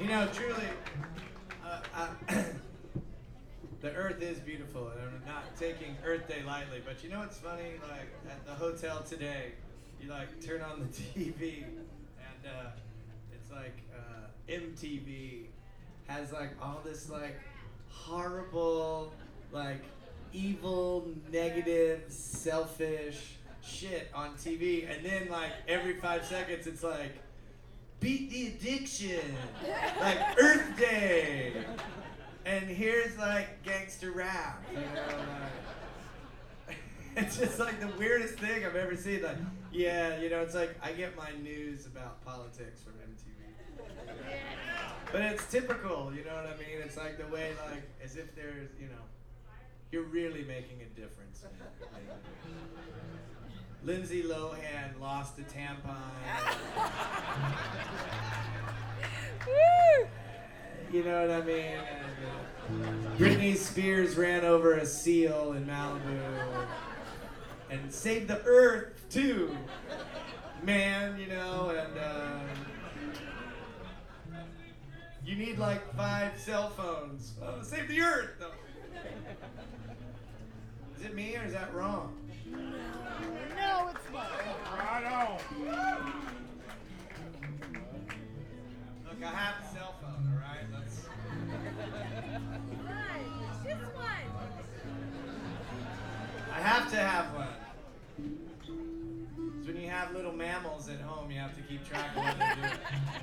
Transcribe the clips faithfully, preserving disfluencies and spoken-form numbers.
You know, truly, uh, uh, the earth is beautiful, and I'm not taking Earth Day lightly, but you know what's funny? Like, at the hotel today, you, like, turn on the T V, and uh, it's like uh, M T V has, like, all this, like, horrible, like, evil, negative, selfish shit on T V, and then, like, every five seconds, it's like, beat the addiction, like Earth Day, and here's like gangster rap. You know, like, it's just like the weirdest thing I've ever seen. Like, yeah, you know, it's like I get my news about politics from M T V, but it's typical. You know what I mean? It's like the way, like, as if there's, you know, you're really making a difference. Lindsay Lohan lost a tampon. You know what I mean? And, uh, Britney Spears ran over a seal in Malibu and saved the earth too, man. You know, and uh, you need like five cell phones. Oh, to save the earth. No. Is it me or is that wrong? No, it's not. Right on. Look, I have a cell phone, all right? Let's. One. Just one. I have to have one. Because when you have little mammals at home, you have to keep track of what they're doing.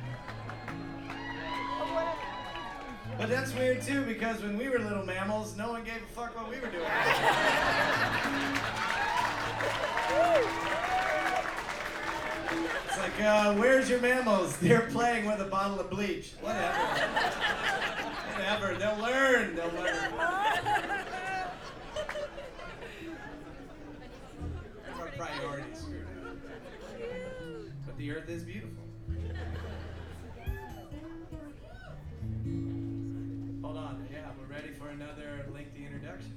But that's weird too, because when we were little mammals, no one gave a fuck what we were doing. It's like, uh, where's your mammals? They're playing with a bottle of bleach. Whatever. Whatever. They'll learn. They'll learn. Our priorities screwed up. But the earth is beautiful. Hold on. Yeah, we're ready for another lengthy introduction.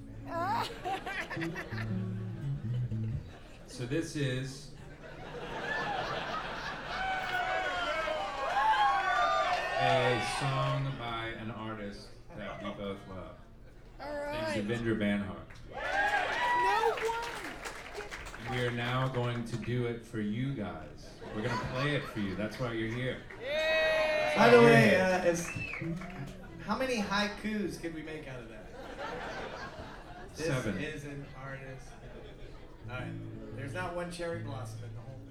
So this is a song by an artist that we both love. All Named right. Devendra Banhart. No one. We are now going to do it for you guys. We're going to play it for you. That's why you're here. By the way, uh, is, how many haikus could we make out of that? This Seven. is an artist. All right. There's not one cherry blossom in the whole